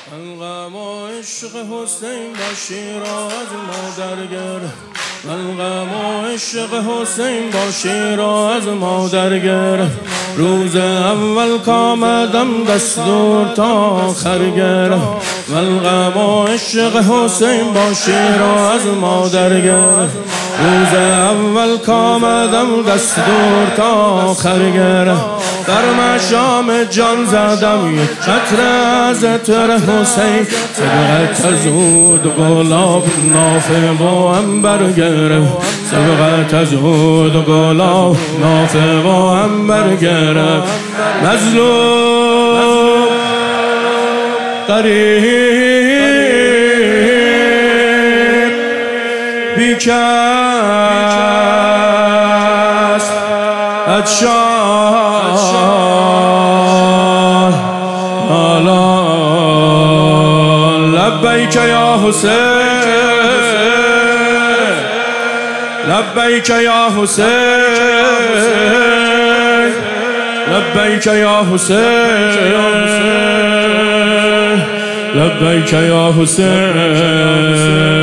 من غم و عشق حسین با شیراز مادر گرفت، من غم و عشق حسین با شیراز مادر گرفت. روز اول کامدم دستور تا آخر گرفت، من غم و عشق حسین با شیراز مادر گرفت. روز اول کامدم دستور تا آخر گرفت. در مشام جان زدم یک قطره از عطر حسین، سبقت زود گلاب نافه با عنبر گرفت، سبقت زود گلاب نافه با عنبر گرفت. مظلوم غریب بیکس ادشان لبیک یا حسین، لبیک یا حسین، لبیک یا حسین، لبیک یا حسین.